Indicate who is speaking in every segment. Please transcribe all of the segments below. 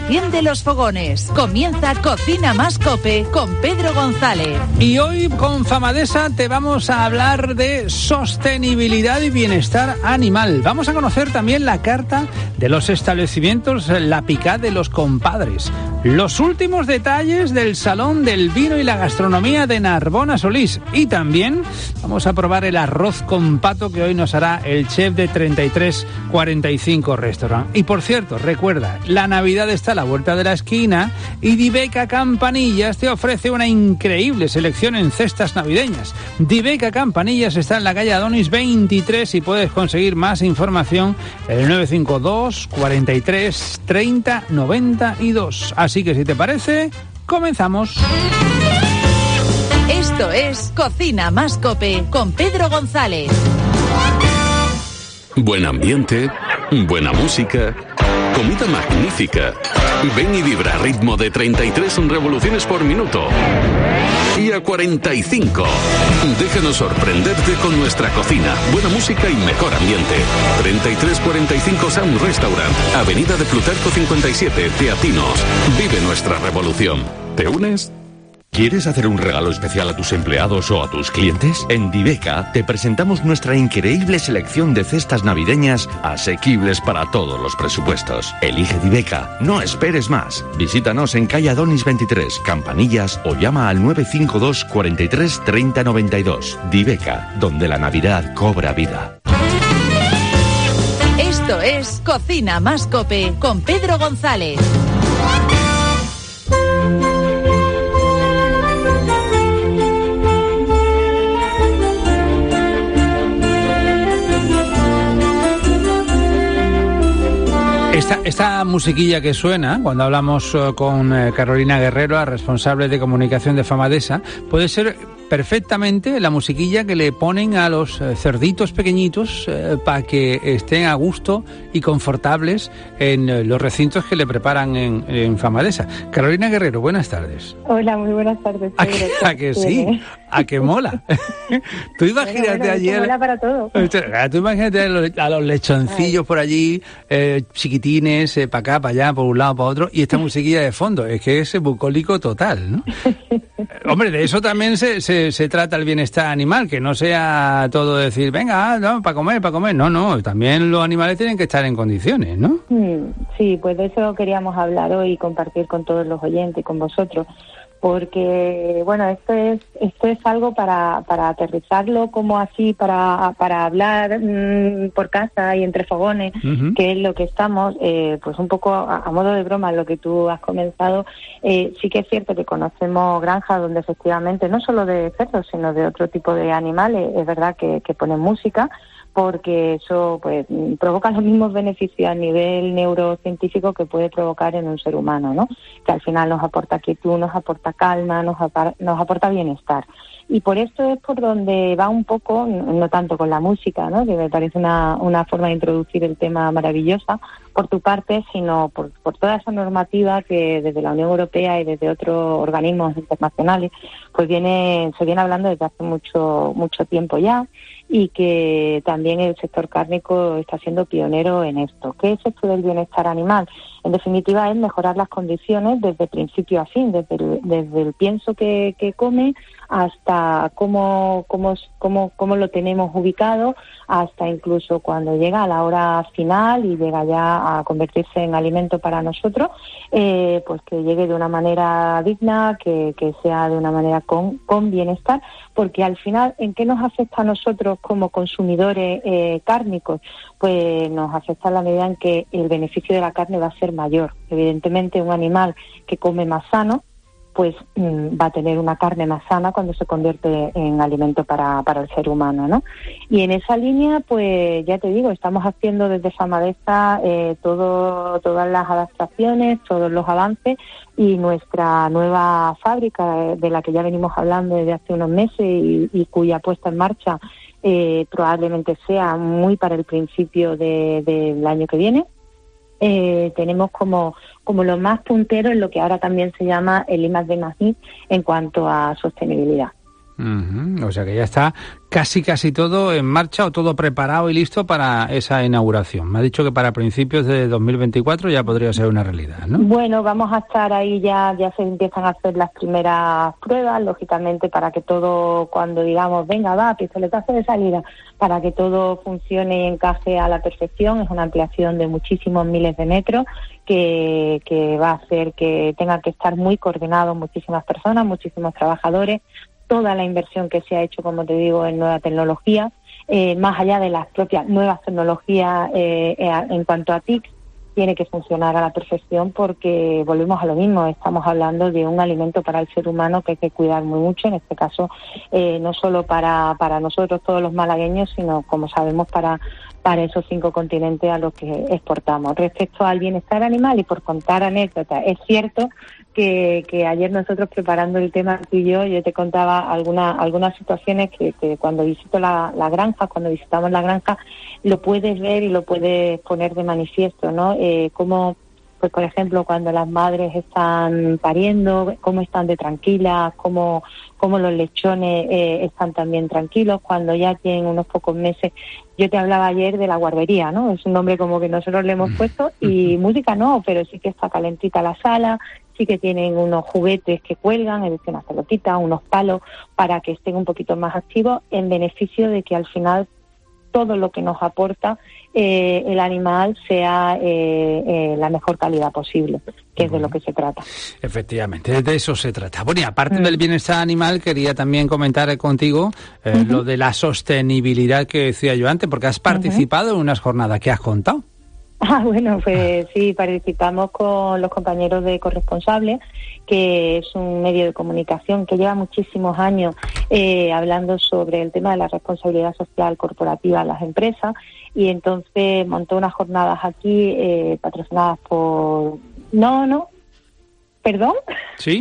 Speaker 1: enciende los fogones. Comienza Cocina Más Cope con Pedro González.
Speaker 2: Y hoy con Famadesa te vamos a hablar de sostenibilidad y bienestar animal. Vamos a conocer también la carta de los establecimientos La Picá de los Compadres. Los últimos detalles del Salón del Vino y la Gastronomía de Narbona Solís. Y también vamos a probar el arroz con pato que hoy nos hará el chef de 3345 Restaurant. Y por cierto, recuerda, la Navidad está a la vuelta de la esquina y Diveca Campanillas te ofrece una increíble selección en cestas navideñas. Diveca Campanillas está en la calle Adonis 23 y puedes conseguir más información en el 952 43 30 92. Así que si te parece, comenzamos.
Speaker 1: Esto es Cocina Más Cope con Pedro González.
Speaker 3: Buen ambiente, buena música, comida magnífica. Ven y vibra a ritmo de 33 revoluciones por minuto. Y a 45. Déjanos sorprenderte con nuestra cocina, buena música y mejor ambiente. 3345 Sound Restaurant, Avenida de Plutarco 57, Teatinos. Vive nuestra revolución. ¿Te unes?
Speaker 4: ¿Quieres hacer un regalo especial a tus empleados o a tus clientes? En Diveca te presentamos nuestra increíble selección de cestas navideñas asequibles para todos los presupuestos. Elige Diveca, no esperes más. Visítanos en calle Adonis 23, Campanillas, o llama al 952 43 30 92. Diveca, donde la Navidad cobra vida.
Speaker 1: Esto es Cocina Más Cope con Pedro González.
Speaker 2: Esta musiquilla que suena cuando hablamos con Carolina Guerrero, la responsable de comunicación de Famadesa, puede ser perfectamente la musiquilla que le ponen a los cerditos pequeñitos para que estén a gusto y confortables en los recintos que le preparan en Famadesa. Carolina Guerrero, buenas tardes.
Speaker 5: Hola, muy buenas tardes.
Speaker 2: ¿A que sí? ¿A que mola? Tú imagínate ayer...
Speaker 5: Mola para todo.
Speaker 2: Tú imagínate a los lechoncillos por allí, chiquitines, para acá, para allá, por un lado, para otro, y esta musiquilla de fondo. Es que es bucólico total, ¿no? Hombre, de eso también se trata el bienestar animal, que no sea todo decir, venga, no, para comer. No, también los animales tienen que estar en condiciones, ¿no?
Speaker 5: Sí, pues de eso queríamos hablar hoy y compartir con todos los oyentes y con vosotros. Porque, bueno, esto es algo para aterrizarlo como así, para hablar por casa y entre fogones, que es lo que estamos, pues un poco a modo de broma, lo que tú has comenzado. Sí que es cierto que conocemos granjas donde efectivamente, no solo de cerdos, sino de otro tipo de animales, es verdad que ponen música, porque eso pues provoca los mismos beneficios a nivel neurocientífico que puede provocar en un ser humano, ¿no? Que al final nos aporta quietud, nos aporta calma, nos aporta bienestar. Y por esto es por donde va un poco, no tanto con la música, ¿no? Que me parece una forma de introducir el tema maravillosa por tu parte, sino por toda esa normativa que desde la Unión Europea y desde otros organismos internacionales pues se viene hablando desde hace mucho tiempo ya, y que también el sector cárnico está siendo pionero en esto. ¿Qué es esto del bienestar animal? En definitiva, es mejorar las condiciones desde principio a fin, desde el pienso que come hasta cómo lo tenemos ubicado, hasta incluso cuando llega a la hora final y llega ya a convertirse en alimento para nosotros, pues que llegue de una manera digna, que sea de una manera con bienestar, porque al final, ¿en qué nos afecta a nosotros como consumidores cárnicos? Pues nos afecta en la medida en que el beneficio de la carne va a ser mayor. Evidentemente, un animal que come más sano, pues va a tener una carne más sana cuando se convierte en alimento para el ser humano, ¿no? Y en esa línea, pues ya te digo, estamos haciendo desde Famadesa todas las adaptaciones, todos los avances, y nuestra nueva fábrica, de la que ya venimos hablando desde hace unos meses y cuya puesta en marcha probablemente sea muy para el principio del año que viene. Tenemos como lo más puntero en lo que ahora también se llama el I+D+I en cuanto a sostenibilidad.
Speaker 2: O sea que ya está casi todo en marcha o todo preparado y listo para esa inauguración. Me ha dicho que para principios de 2024 ya podría ser una realidad, ¿no?
Speaker 5: Bueno, vamos a estar ahí, ya se empiezan a hacer las primeras pruebas, lógicamente, para que todo, cuando digamos, venga, va, pistoletazo de salida, para que todo funcione y encaje a la perfección. Es una ampliación de muchísimos miles de metros que va a hacer que tengan que estar muy coordinados muchísimas personas, muchísimos trabajadores. Toda la inversión que se ha hecho, como te digo, en nueva tecnología, más allá de las propias nuevas tecnologías en cuanto a TIC, tiene que funcionar a la perfección, porque volvemos a lo mismo, estamos hablando de un alimento para el ser humano que hay que cuidar muy mucho, en este caso no solo para nosotros todos los malagueños, sino, como sabemos, para esos 5 continentes a los que exportamos. Respecto al bienestar animal, y por contar anécdotas, es cierto que ayer nosotros, preparando el tema tú y yo te contaba algunas situaciones que cuando visito la granja, cuando visitamos la granja, lo puedes ver y lo puedes poner de manifiesto, ¿no? Como, pues, por ejemplo, cuando las madres están pariendo, cómo están de tranquilas, cómo los lechones están también tranquilos, cuando ya tienen unos pocos meses. Yo te hablaba ayer de la guardería, ¿no? Es un nombre como que nosotros le hemos puesto, y música no, pero sí que está calentita la sala, sí que tienen unos juguetes que cuelgan, es decir, unas pelotitas, unos palos, para que estén un poquito más activos, en beneficio de que al final todo lo que nos aporta el animal sea la mejor calidad posible, que es de lo que se trata.
Speaker 2: Efectivamente, de eso se trata. Bueno, y aparte del bienestar animal, quería también comentar contigo lo de la sostenibilidad que decía yo antes, porque has participado en unas jornadas que has contado.
Speaker 5: Bueno, pues sí, participamos con los compañeros de Corresponsables, que es un medio de comunicación que lleva muchísimos años hablando sobre el tema de la responsabilidad social corporativa de las empresas, y entonces montó unas jornadas aquí patrocinadas por... ¿Perdón?
Speaker 2: ¿Sí?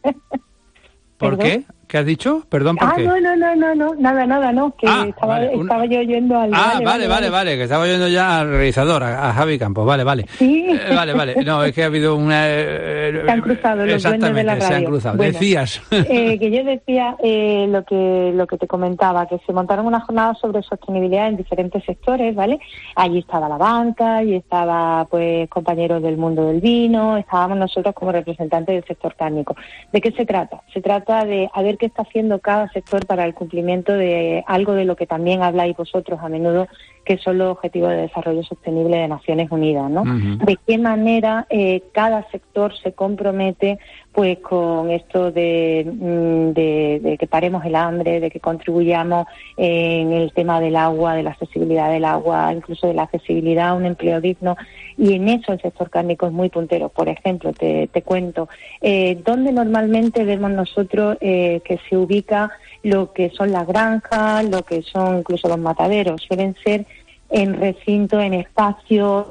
Speaker 2: ¿Por qué? ¿Qué has dicho? Perdón, ¿por qué?
Speaker 5: No, nada, no, que estaba yo oyendo algo.
Speaker 2: Vale, que estaba oyendo ya al realizador, a Javi Campos, vale.
Speaker 5: Sí.
Speaker 2: Vale, no, es que ha habido una...
Speaker 5: se han cruzado los duendes de la radio.
Speaker 2: Se han cruzado. Bueno, decías.
Speaker 5: Que yo decía lo que te comentaba, que se montaron unas jornadas sobre sostenibilidad en diferentes sectores, ¿vale? Allí estaba la banca, allí estaba, pues, compañeros del mundo del vino, estábamos nosotros como representantes del sector cárnico. ¿De qué se trata? Se trata de a ver qué está haciendo cada sector para el cumplimiento de algo de lo que también habláis vosotros a menudo, que son los Objetivos de Desarrollo Sostenible de Naciones Unidas, ¿no? De qué manera cada sector se compromete, pues, con esto de que paremos el hambre, de que contribuyamos en el tema del agua, de la accesibilidad del agua, incluso de la accesibilidad a un empleo digno, y en eso el sector cárnico es muy puntero. Por ejemplo, te cuento, ¿dónde normalmente vemos nosotros que se ubica lo que son las granjas, lo que son incluso los mataderos? Suelen ser en recinto, en espacios,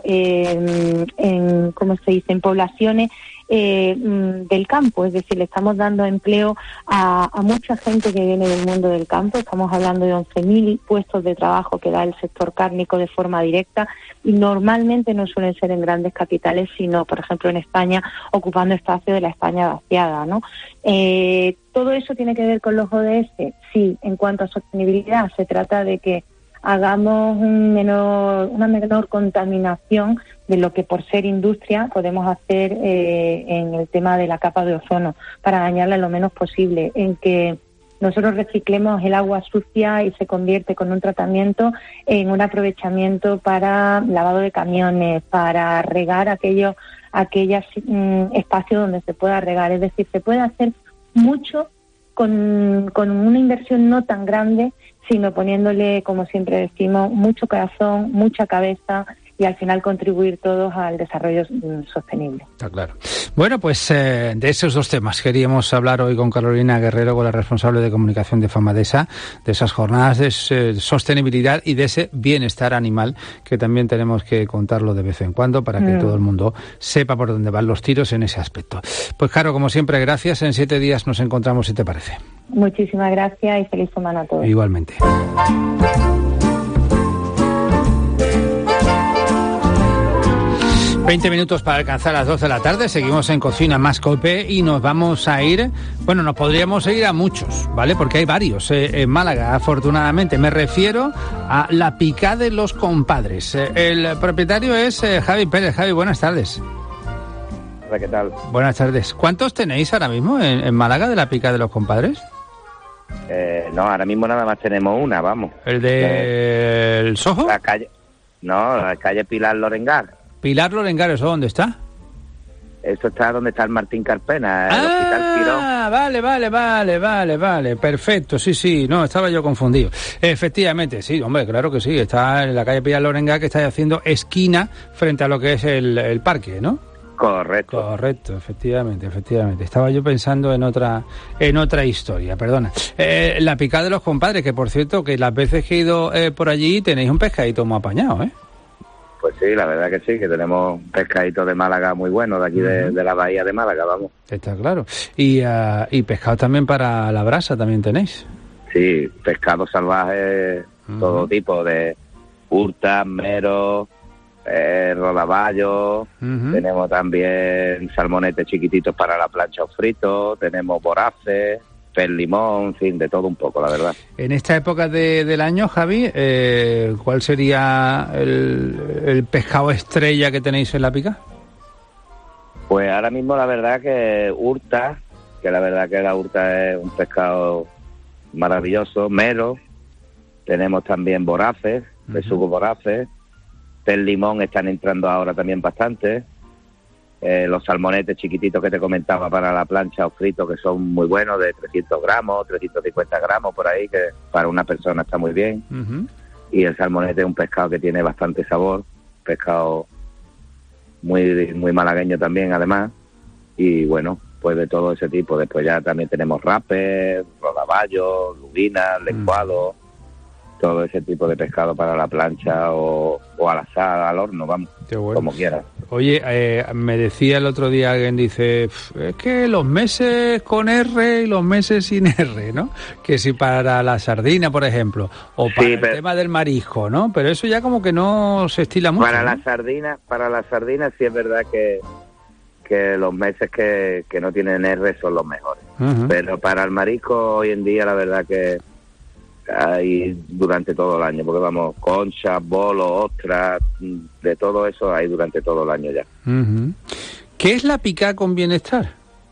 Speaker 5: en ¿cómo se dice?, en poblaciones del campo, es decir, le estamos dando empleo a mucha gente que viene del mundo del campo. Estamos hablando de 11.000 puestos de trabajo que da el sector cárnico de forma directa, y normalmente no suelen ser en grandes capitales, sino, por ejemplo, en España, ocupando espacio de la España vaciada, ¿no? ¿Todo eso tiene que ver con los ODS? Sí. En cuanto a sostenibilidad, se trata de que hagamos una menor contaminación de lo que, por ser industria, podemos hacer en el tema de la capa de ozono, para dañarla lo menos posible, en que nosotros reciclemos el agua sucia y se convierte con un tratamiento en un aprovechamiento para lavado de camiones, para regar aquellos espacios donde se pueda regar. Es decir, se puede hacer mucho con una inversión no tan grande, sino poniéndole, como siempre decimos, mucho corazón, mucha cabeza, y al final contribuir todos al desarrollo sostenible.
Speaker 2: Está claro. Bueno, pues de esos dos temas queríamos hablar hoy con Carolina Guerrero, con la responsable de comunicación de Famadesa, de esas jornadas de sostenibilidad y de ese bienestar animal, que también tenemos que contarlo de vez en cuando para que todo el mundo sepa por dónde van los tiros en ese aspecto. Pues, Caro, como siempre, gracias. En 7 días nos encontramos, si te parece.
Speaker 5: Muchísimas gracias y feliz semana a todos.
Speaker 2: Igualmente. 20 minutos para alcanzar las 12 de la tarde, seguimos en Cocina Más Cope y nos vamos a ir, bueno, nos podríamos ir a muchos, ¿vale? Porque hay varios en Málaga, afortunadamente. Me refiero a La Picá de los Compadres. El propietario es Javi Pérez. Javi, buenas tardes.
Speaker 6: Hola, ¿qué tal?
Speaker 2: Buenas tardes. ¿Cuántos tenéis ahora mismo en Málaga de La Picá de los Compadres?
Speaker 6: No, ahora mismo nada más tenemos una, vamos.
Speaker 2: ¿El de el Soho?
Speaker 6: La calle Pilar Lorengar.
Speaker 2: Pilar Lorengar, ¿eso dónde está?
Speaker 6: Eso está donde está el Martín Carpena, el Hospital Quirón.
Speaker 2: Vale, perfecto, sí, no, estaba yo confundido. Efectivamente, sí, hombre, claro que sí, está en la calle Pilar Lorengar, que está haciendo esquina frente a lo que es el parque, ¿no? Correcto, efectivamente. Estaba yo pensando en otra historia, perdona. La Picá de los Compadres, que por cierto, que las veces que he ido por allí tenéis un pescadito muy apañado, ¿eh?
Speaker 6: Pues sí, la verdad que sí, que tenemos un pescadito de Málaga muy bueno, de aquí de la bahía de Málaga, vamos.
Speaker 2: Está claro. Y pescado también para la brasa también tenéis.
Speaker 6: Sí, pescado salvaje, todo tipo, de hurtas, meros, rodaballos, tenemos también salmonetes chiquititos para la plancha o frito, tenemos boraces, pez limón, en fin, de todo un poco, la verdad.
Speaker 2: En esta época del año, Javi, ¿cuál sería el pescado estrella que tenéis en La Picá?
Speaker 6: Pues ahora mismo la verdad que hurta, que la verdad que la hurta es un pescado maravilloso, mero, tenemos también boraces, besugo boraces, pez limón están entrando ahora también bastante. Los salmonetes chiquititos que te comentaba para la plancha o frito, que son muy buenos, de 300 gramos, 350 gramos por ahí, que para una persona está muy bien. Y el salmonete es un pescado que tiene bastante sabor, pescado muy muy malagueño también, además. Y bueno, pues de todo ese tipo. Después ya también tenemos rapes, rodaballos, lubinas, lenguados, todo ese tipo de pescado para la plancha o al asar, al horno, vamos, bueno, como quieras.
Speaker 2: Oye, me decía el otro día alguien, dice, es que los meses con R y los meses sin R, ¿no? Que si para la sardina, por ejemplo, o para el tema del marisco, ¿no? Pero eso ya como que no se estila mucho.
Speaker 6: Para
Speaker 2: ¿no?
Speaker 6: Para la sardina sí es verdad que los meses que no tienen R son los mejores. Pero para el marisco hoy en día la verdad que hay durante todo el año, porque vamos, conchas, bolos, ostras, de todo eso hay durante todo el año ya.
Speaker 2: ¿Qué es La Picá con bienestar?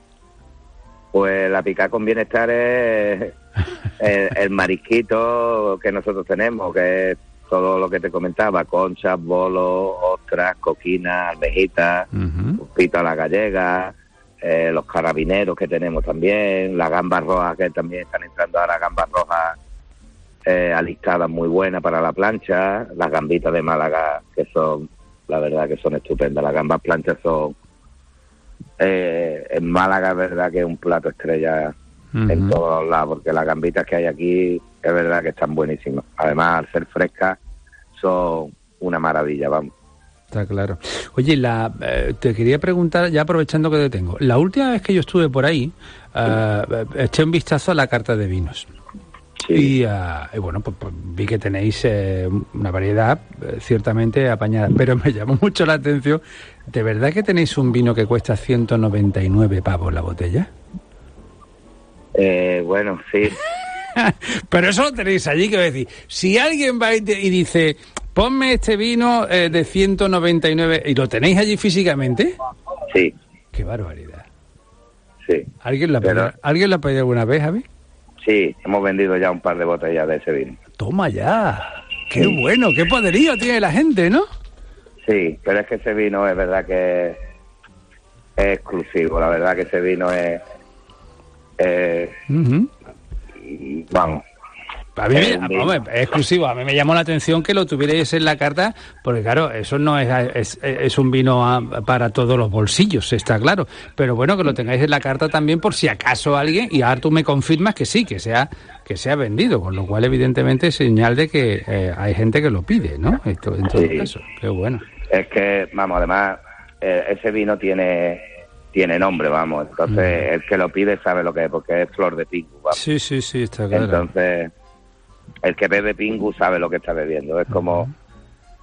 Speaker 6: Pues La Picá con bienestar es el marisquito que nosotros tenemos, que es todo lo que te comentaba, conchas, bolos, ostras, coquinas, almejitas, pito a la gallega, los carabineros que tenemos también, las gambas rojas, que también están entrando ahora gambas rojas alistadas muy buenas para la plancha, las gambitas de Málaga, que son, la verdad que son estupendas, las gambas planchas son, en Málaga es verdad que es un plato estrella en todos los lados, porque las gambitas que hay aquí es verdad que están buenísimas, además al ser frescas son una maravilla, vamos.
Speaker 2: Está claro. Oye, te quería preguntar, ya aprovechando que te tengo, la última vez que yo estuve por ahí, eché un vistazo a la carta de vinos. Sí. Y bueno, pues vi que tenéis una variedad ciertamente apañada, pero me llamó mucho la atención. ¿De verdad que tenéis un vino que cuesta 199 pavos la botella?
Speaker 6: Bueno, sí.
Speaker 2: Pero eso lo tenéis allí, que decir, si alguien va y dice, ponme este vino de 199, ¿y lo tenéis allí físicamente?
Speaker 6: Sí.
Speaker 2: Qué barbaridad.
Speaker 6: Sí.
Speaker 2: ¿Alguien lo ha pedido alguna vez, Javi?
Speaker 6: Sí, hemos vendido ya un par de botellas de ese vino.
Speaker 2: Toma ya. Qué bueno, qué poderío tiene la gente, ¿no?
Speaker 6: Sí, pero es que ese vino es verdad que es exclusivo. La verdad que ese vino es... Vamos.
Speaker 2: A mí es exclusivo. A mí me llamó la atención que lo tuvierais en la carta, porque claro, eso no es un vino para todos los bolsillos, está claro. Pero bueno, que lo tengáis en la carta también por si acaso alguien, y ahora tú me confirmas que sí, que se ha vendido, con lo cual evidentemente es señal de que hay gente que lo pide, ¿no? Esto, en todo caso, qué bueno.
Speaker 6: Es que, vamos, además, ese vino tiene nombre, vamos. Entonces, el que lo pide sabe lo que es, porque es flor de pingu, vamos.
Speaker 2: Sí, está claro.
Speaker 6: Entonces, el que bebe pingu sabe lo que está bebiendo. Es como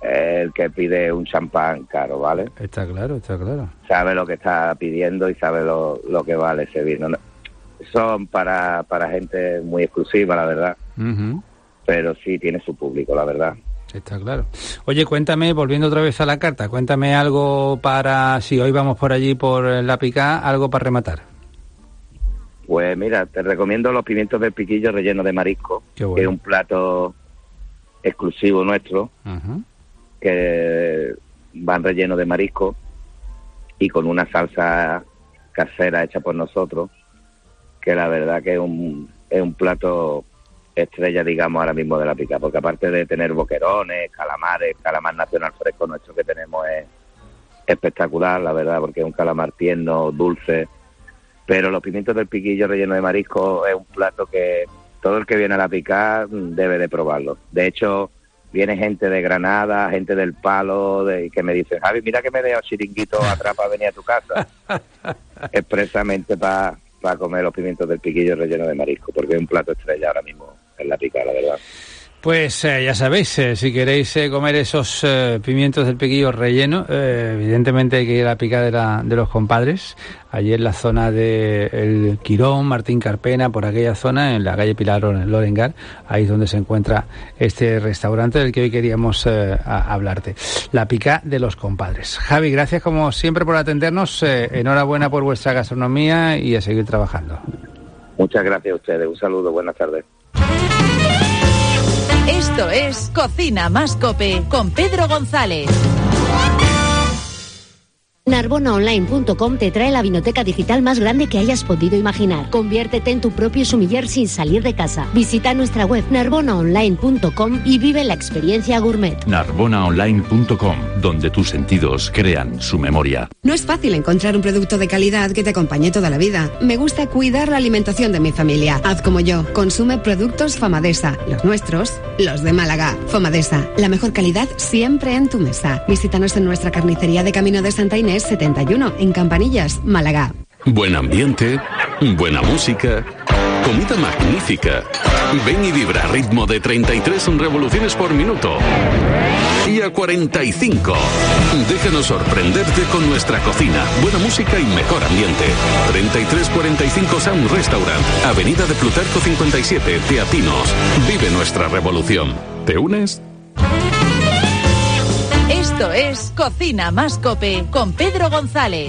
Speaker 6: el que pide un champán caro, ¿vale?
Speaker 2: Está claro.
Speaker 6: Sabe lo que está pidiendo y sabe lo que vale ese vino. Son para gente muy exclusiva, la verdad. Uh-huh. Pero sí tiene su público, la verdad.
Speaker 2: Está claro. Oye, cuéntame, volviendo otra vez a la carta, cuéntame algo para, si hoy vamos por allí por La Picá, algo para rematar.
Speaker 6: Pues mira, te recomiendo los pimientos del piquillo rellenos de marisco, bueno. Que es un plato exclusivo nuestro, uh-huh. Que van rellenos de marisco y con una salsa casera hecha por nosotros, que la verdad que es un plato estrella, digamos, ahora mismo de La Picá, porque aparte de tener boquerones, calamares, calamar nacional fresco nuestro que tenemos es espectacular, la verdad, porque es un calamar tierno, dulce, pero los pimientos del piquillo relleno de marisco es un plato que todo el que viene a La Picá debe de probarlo. De hecho, viene gente de Granada, gente del Palo, que me dicen, Javi, mira que me dejo chiringuito atrás para venir a tu casa, expresamente para comer los pimientos del piquillo relleno de marisco, porque es un plato estrella ahora mismo en La Picá, la verdad.
Speaker 2: Pues ya sabéis, si queréis comer esos pimientos del piquillo relleno, evidentemente hay que ir a La Picá de los compadres, allí en la zona de El Quirón, Martín Carpena, por aquella zona, en la calle Pilar Lorengar, ahí es donde se encuentra este restaurante del que hoy queríamos hablarte. La Picá de los compadres. Javi, gracias como siempre por atendernos, enhorabuena por vuestra gastronomía y a seguir trabajando.
Speaker 6: Muchas gracias a ustedes, un saludo, buenas tardes.
Speaker 1: Esto es Cocina Más Cope con Pedro González.
Speaker 7: Narbonaonline.com te trae la vinoteca digital más grande que hayas podido imaginar. Conviértete en tu propio sommelier sin salir de casa. Visita nuestra web narbonaonline.com y vive la experiencia gourmet.
Speaker 4: Narbonaonline.com, donde tus sentidos crean su memoria.
Speaker 8: No es fácil encontrar un producto de calidad que te acompañe toda la vida. Me gusta cuidar la alimentación de mi familia. Haz como yo. Consume productos Famadesa. Los nuestros, los de Málaga. Famadesa, la mejor calidad siempre en tu mesa. Visítanos en nuestra carnicería de Camino de Santa Inés 71, en Campanillas, Málaga.
Speaker 3: Buen ambiente, buena música, comida magnífica. Ven y vibra a ritmo de 33 revoluciones por minuto. Y a 45. Déjanos sorprenderte con nuestra cocina, buena música y mejor ambiente. 3345 Sound Restaurant, Avenida de Plutarco 57, Teatinos. Vive nuestra revolución. ¿Te unes?
Speaker 1: Esto es Cocina Más Cope con Pedro González.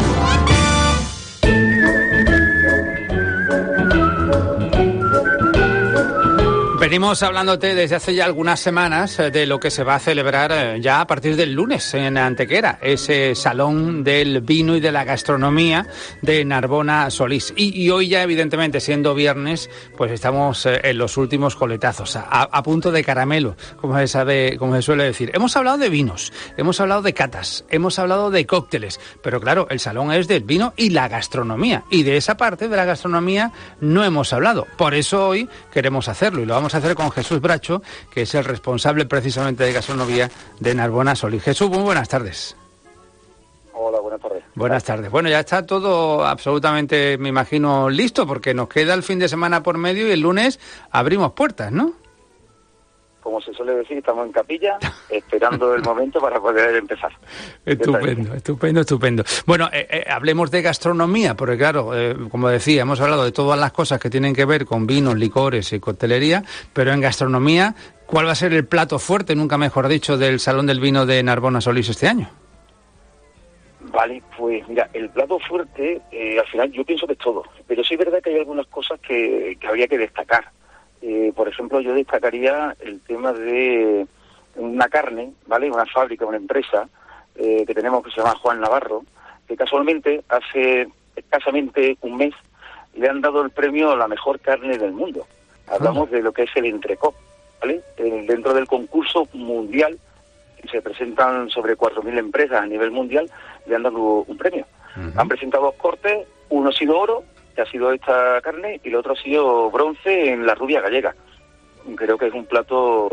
Speaker 2: Venimos hablándote desde hace ya algunas semanas de lo que se va a celebrar ya a partir del lunes en Antequera, ese salón del vino y de la gastronomía de Narbona Solís. Y hoy ya, evidentemente, siendo viernes, pues estamos en los últimos coletazos, a punto de caramelo, como se suele decir. Hemos hablado de vinos, hemos hablado de catas, hemos hablado de cócteles, pero claro, el salón es del vino y la gastronomía, y de esa parte de la gastronomía no hemos hablado. Por eso hoy queremos hacerlo, y lo vamos a hacer con Jesús Bracho, que es el responsable precisamente de gastronomía de Narbona Solís. Jesús, muy buenas tardes.
Speaker 9: Hola, buenas tardes.
Speaker 2: Buenas tardes. Bueno, ya está todo absolutamente, me imagino, listo, porque nos queda el fin de semana por medio y el lunes abrimos puertas, ¿no?
Speaker 9: Como se suele decir, estamos en capilla, esperando el momento para poder empezar.
Speaker 2: Estupendo. Bueno, hablemos de gastronomía, porque claro, como decía, hemos hablado de todas las cosas que tienen que ver con vinos, licores y coctelería, pero en gastronomía, ¿cuál va a ser el plato fuerte, nunca mejor dicho, del Salón del Vino de Narbona Solís este año?
Speaker 9: Vale, pues mira, el plato fuerte, al final yo pienso que es todo, pero sí es verdad que hay algunas cosas que habría que destacar. Por ejemplo, yo destacaría el tema de una carne, ¿vale? Una fábrica, una empresa que tenemos que se llama Juan Navarro, que casualmente hace escasamente un mes le han dado el premio a la mejor carne del mundo. Hablamos de lo que es el entrecot, ¿vale? Dentro del concurso mundial, se presentan sobre 4.000 empresas a nivel mundial, le han dado un premio. Uh-huh. Han presentado 2 cortes, uno ha sido oro, que ha sido esta carne, y el otro ha sido bronce en la rubia gallega. Creo que es un plato,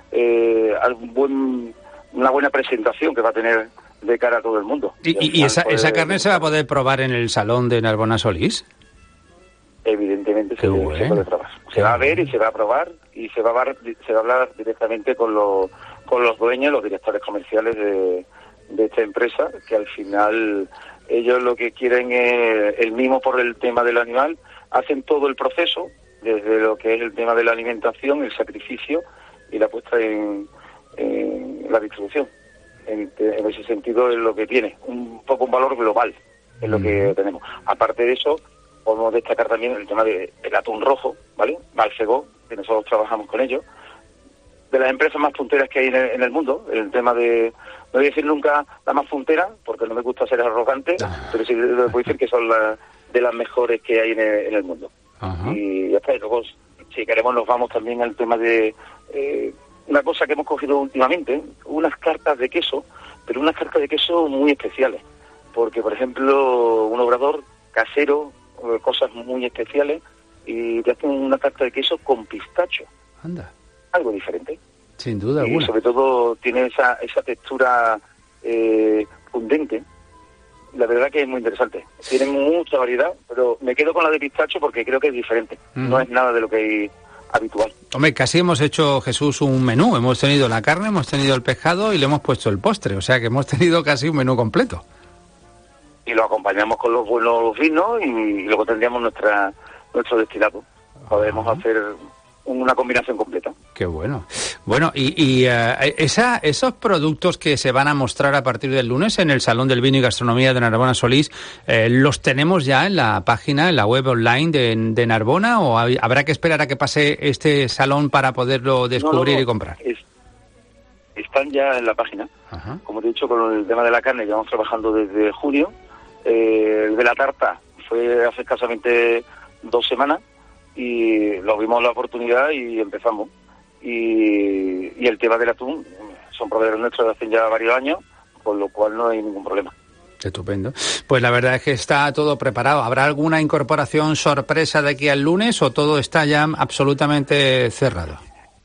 Speaker 9: una buena presentación que va a tener de cara a todo el mundo.
Speaker 2: ¿Y esa carne se va a poder probar en el Salón de Narbona Solís?
Speaker 9: Evidentemente se puede probar. Se va a ver y se va a probar y se va a hablar directamente con los con los dueños, los directores comerciales de esta empresa, que al final ellos lo que quieren es el mimo por el tema del animal, hacen todo el proceso, desde lo que es el tema de la alimentación, el sacrificio y la puesta en la distribución. En ese sentido es lo que tiene, un poco un valor global, es lo que tenemos. Aparte de eso, podemos destacar también el tema del atún rojo, ¿vale? Balcegó, que nosotros trabajamos con ellos, de las empresas más punteras que hay en el mundo, el tema de, no voy a decir nunca la más puntera, porque no me gusta ser arrogante, pero sí voy a decir que son de las mejores que hay en el mundo. Ajá. Y ya está, y luego, si queremos, nos vamos también al tema de una cosa que hemos cogido últimamente, unas cartas de queso, pero unas cartas de queso muy especiales, porque, por ejemplo, un obrador casero, cosas muy especiales, y te hacen una carta de queso con pistacho.
Speaker 2: Anda.
Speaker 9: Algo diferente.
Speaker 2: Sin duda alguna.
Speaker 9: Y sobre todo tiene esa textura fundente. La verdad que es muy interesante. Tiene mucha variedad, pero me quedo con la de pistacho porque creo que es diferente. No es nada de lo que hay habitual.
Speaker 2: Hombre, casi hemos hecho, Jesús, un menú. Hemos tenido la carne, hemos tenido el pescado y le hemos puesto el postre. O sea que hemos tenido casi un menú completo.
Speaker 9: Y lo acompañamos con los buenos vinos y luego tendríamos nuestro destilado. Podemos hacer una combinación completa.
Speaker 2: Qué bueno. Bueno, y esos productos que se van a mostrar a partir del lunes en el Salón del Vino y Gastronomía de Narbona Solís, ¿los tenemos ya en la página, en la web online de Narbona, o habrá que esperar a que pase este salón para poderlo descubrir y comprar?
Speaker 9: Están ya en la página. Ajá. Como te he dicho, con el tema de la carne llevamos trabajando desde junio. El de la tarta fue hace escasamente 2 semanas, y lo vimos la oportunidad y empezamos. Y el tema del atún, son proveedores nuestros de hace ya varios años, con lo cual no hay ningún problema.
Speaker 2: Estupendo. Pues la verdad es que está todo preparado. ¿Habrá alguna incorporación sorpresa de aquí al lunes o todo está ya absolutamente cerrado?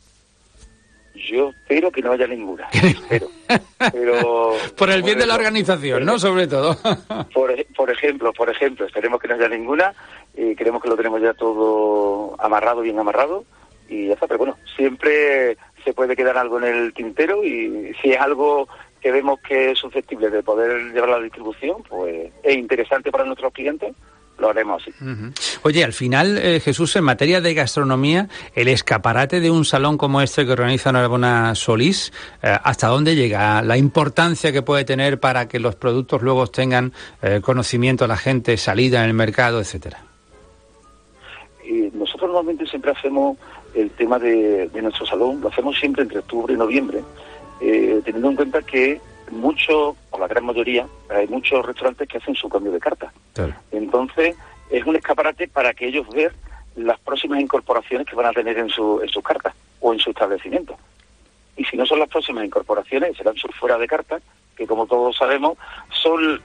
Speaker 9: Yo espero que no haya ninguna. Pero
Speaker 2: por el bien de la organización, ¿no? Sobre todo.
Speaker 9: Por ejemplo, esperemos que no haya ninguna. Creemos que lo tenemos ya todo amarrado, bien amarrado, y ya está. Pero bueno, siempre se puede quedar algo en el tintero, y si es algo que vemos que es susceptible de poder llevar a la distribución, pues es interesante para nuestros clientes, lo haremos así. Uh-huh.
Speaker 2: Oye, al final, Jesús, en materia de gastronomía, el escaparate de un salón como este que organiza Narbona Solís, ¿hasta dónde llega? La importancia que puede tener para que los productos luego tengan conocimiento a la gente, salida en el mercado, etcétera.
Speaker 9: Nosotros normalmente siempre hacemos el tema de nuestro salón, lo hacemos siempre entre octubre y noviembre, teniendo en cuenta que muchos, o la gran mayoría, hay muchos restaurantes que hacen su cambio de carta. Claro. Entonces, es un escaparate para que ellos vean las próximas incorporaciones que van a tener en sus cartas o en su establecimiento. Y si no son las próximas incorporaciones, serán sus fuera de carta, que como todos sabemos, son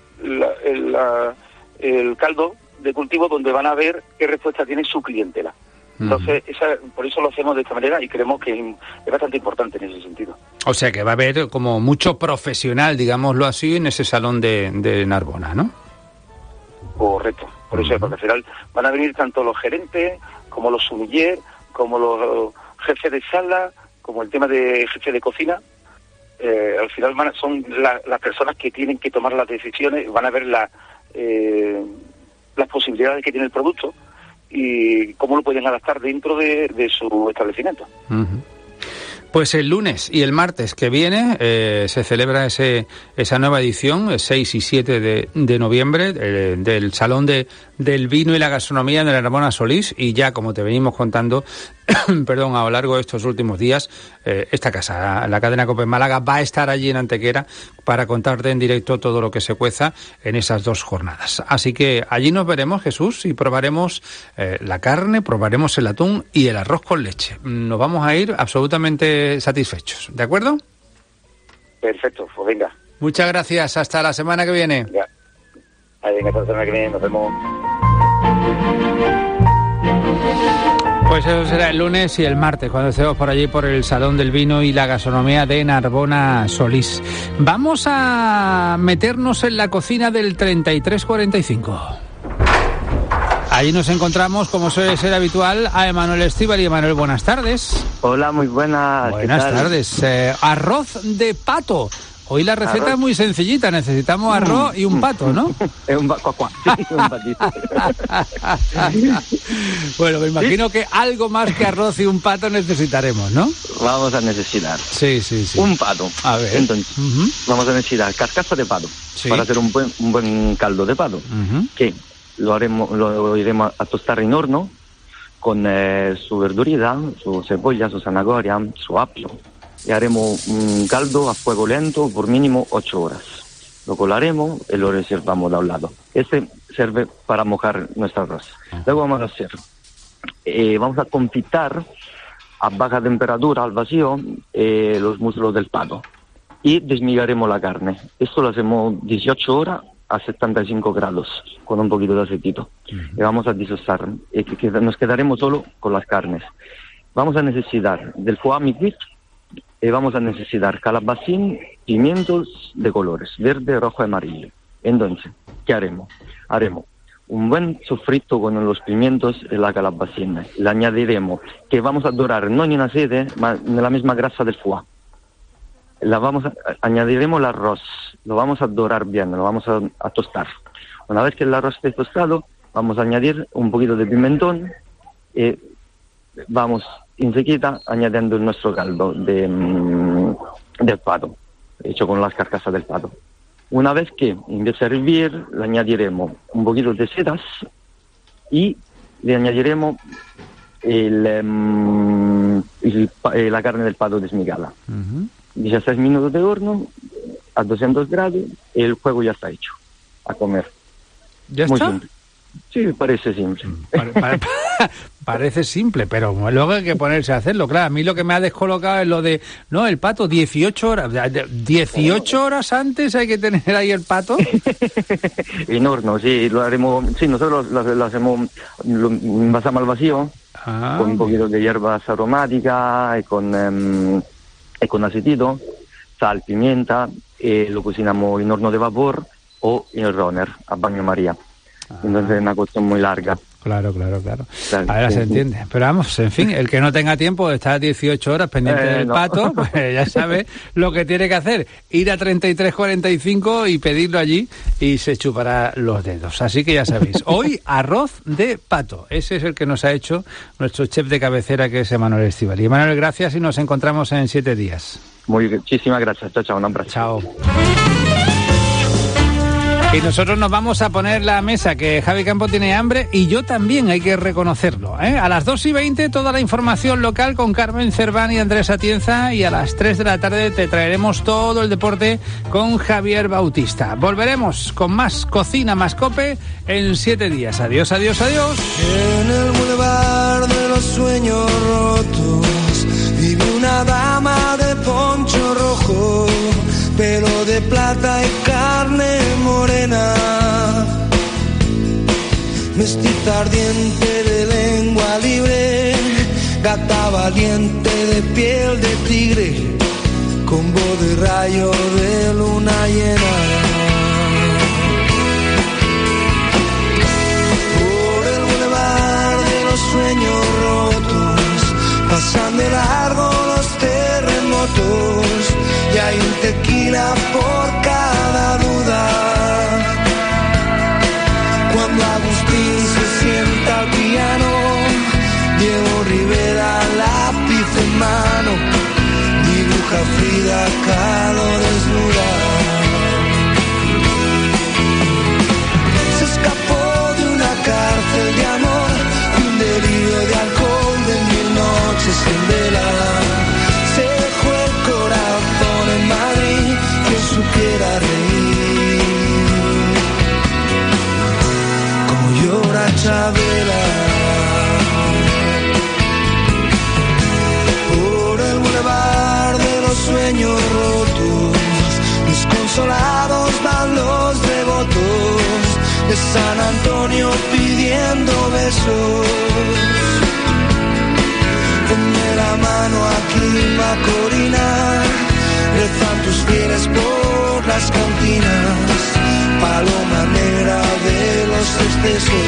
Speaker 9: el caldo de cultivo donde van a ver qué respuesta tiene su clientela. Entonces, por eso lo hacemos de esta manera, y creemos que es bastante importante en ese sentido.
Speaker 2: O sea que va a haber como mucho profesional, digámoslo así, en ese salón de Narbona, ¿no?
Speaker 9: Correcto. Por eso, porque al final van a venir tanto los gerentes, como los sommeliers, como los jefes de sala, como el tema de jefe de cocina. Al final son las personas que tienen que tomar las decisiones, van a ver las posibilidades que tiene el producto y cómo lo pueden adaptar dentro de su establecimiento.
Speaker 2: Uh-huh. Pues el lunes y el martes que viene se celebra esa nueva edición, 6 y 7 de noviembre, del Salón del Vino y la Gastronomía de Narbona Solís, y ya, como te venimos contando, perdón, a lo largo de estos últimos días, esta casa, la cadena COPE Málaga, va a estar allí en Antequera para contarte en directo todo lo que se cueza en esas 2 jornadas. Así que allí nos veremos, Jesús, y probaremos la carne, probaremos el atún y el arroz con leche. Nos vamos a ir absolutamente satisfechos, ¿de acuerdo?
Speaker 9: Perfecto, pues venga.
Speaker 2: Muchas gracias, hasta la semana que viene.
Speaker 9: Ya. Venga, hasta la semana que viene, nos vemos.
Speaker 2: Pues eso será el lunes y el martes, cuando estemos por allí por el Salón del Vino y la Gastronomía de Narbona Solís. Vamos a meternos en la cocina del 3345. Allí nos encontramos, como suele ser habitual, a Emanuel Estíbaliz. Emanuel, buenas tardes.
Speaker 10: Hola, muy buenas.
Speaker 2: Buenas tardes. Arroz de pato. Hoy la receta es muy sencillita, necesitamos arroz y un pato, ¿no?
Speaker 10: Es un patito.
Speaker 2: Bueno, me imagino que algo más que arroz y un pato necesitaremos, ¿no?
Speaker 10: Vamos a necesitar un pato.
Speaker 2: A ver.
Speaker 10: Entonces, vamos a necesitar carcasa de pato para hacer un buen caldo de pato, que lo iremos a tostar en horno con su verdurita, su cebolla, su zanahoria, su apio. Y haremos un caldo a fuego lento por mínimo 8 horas. Lo colaremos y lo reservamos de un lado. Este sirve para mojar nuestro arroz. Luego vamos a hacer, vamos a confitar a baja temperatura, al vacío, los muslos del pato. Y desmigaremos la carne. Esto lo hacemos 18 horas a 75 grados, con un poquito de aceitito. Y vamos a disosar. Nos quedaremos solo con las carnes. Vamos a necesitar del foie mignon. Y vamos a necesitar calabacín, pimientos de colores, verde, rojo y amarillo. Entonces, ¿qué haremos? Haremos un buen sofrito con los pimientos y la calabacín. Le añadiremos, que vamos a dorar no en aceite, sino en la misma grasa del foie. Añadiremos el arroz, lo vamos a dorar bien, lo vamos a tostar. Una vez que el arroz esté tostado, vamos a añadir un poquito de pimentón y vamos enseguida añadiendo nuestro caldo del pato, hecho con las carcasas del pato. Una vez que empiece a hervir, le añadiremos un poquito de setas y le añadiremos la carne del pato desmigada. 16 minutos de horno a 200 grados y el fuego ya está hecho. A comer.
Speaker 2: ¿Ya
Speaker 10: muy
Speaker 2: está?
Speaker 10: Simple. Sí, parece simple.
Speaker 2: Parece simple, pero luego hay que ponerse a hacerlo. Claro, a mí lo que me ha descolocado es lo de, no, el pato, 18 horas. 18 horas antes hay que tener ahí el pato.
Speaker 10: En horno, sí, lo haremos. Sí, nosotros lo hacemos, lo envasamos al vacío con un poquito de hierbas aromáticas y con aceitito, sal, pimienta, lo cocinamos en horno de vapor o en el runner, a baño María. Entonces es una cuestión muy larga.
Speaker 2: Claro. Ahora se entiende. Pero vamos, en fin, el que no tenga tiempo de estar 18 horas pendiente del pato, pues ya sabe lo que tiene que hacer. Ir a 3345 y pedirlo allí y se chupará los dedos. Así que ya sabéis, hoy arroz de pato. Ese es el que nos ha hecho nuestro chef de cabecera, que es Emanuel Estíbaliz. Emanuel, gracias y nos encontramos en 7 días.
Speaker 10: Muchísimas gracias. Chao, un abrazo.
Speaker 2: Chao. Y nosotros nos vamos a poner la mesa, que Javi Campo tiene hambre y yo también, hay que reconocerlo, ¿eh? A las 2:20 toda la información local con Carmen Cerván y Andrés Atienza, y a las 3 de la tarde te traeremos todo el deporte con Javier Bautista. Volveremos con más Cocina Más Cope en 7 días. Adiós.
Speaker 11: En el bulevar de los sueños rotos vive una dama de poncho rojo, pelo de plata y carne morena, mestiza ardiente de lengua libre, gata valiente de piel de tigre, con voz de rayo de luna llena. Por el bulevar de los sueños rotos pasan de largo los terremotos, y hay un tequila por cada duda. Cuando Agustín se sienta al piano, Diego Rivera lápiz en mano, dibuja Frida Kahlo desnuda. Se escapó de una cárcel de amor, de un delirio de alcohol, de 1000 noches sin vela. Se dejó el corazón en Madrid, que supiera reír como llora Chabela. Por el bulevar de los sueños rotos, desconsolados van los devotos de San Antonio pidiendo besos. Ponme la mano aquí, Macorina, rezan tus fieles por las cantinas, paloma negra de los excesos.